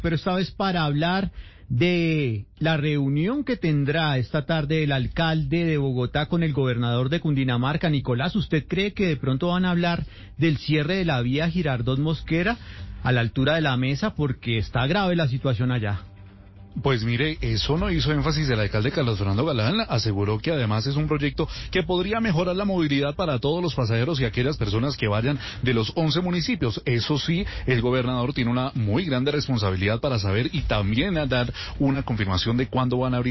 pero esta vez para hablar de la reunión que tendrá esta tarde el alcalde de Bogotá con el gobernador de Cundinamarca. Nicolás, ¿usted cree que de pronto van a hablar del cierre de la vía Girardot Mosquera a la altura de la mesa? Porque está grave la situación allá. Pues mire, eso no hizo énfasis el alcalde Carlos Fernando Galán, aseguró que además es un proyecto que podría mejorar la movilidad para todos los pasajeros y aquellas personas que vayan de los 11 municipios. Eso sí, el gobernador tiene una muy grande responsabilidad para saber y también dar una confirmación de cuándo van a abrir